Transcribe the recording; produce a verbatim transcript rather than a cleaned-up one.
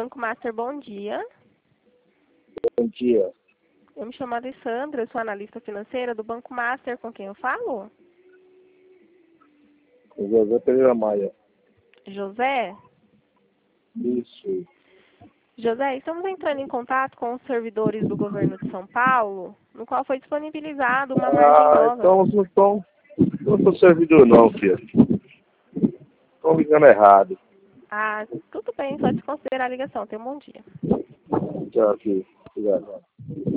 Banco Master, bom dia. Bom dia. Eu me chamo Alessandra, eu sou analista financeira do Banco Master, com quem eu falo? José Pereira Maia. José? Isso. José, estamos entrando em contato com os servidores do governo de São Paulo, no qual foi disponibilizado uma margem Ah, nova. então não estou não sou servidor não, filho. Estão ligando errado. Ah, tudo bem, só desconsiderar a ligação. Tenha um bom dia. Tchau, filho. Obrigado.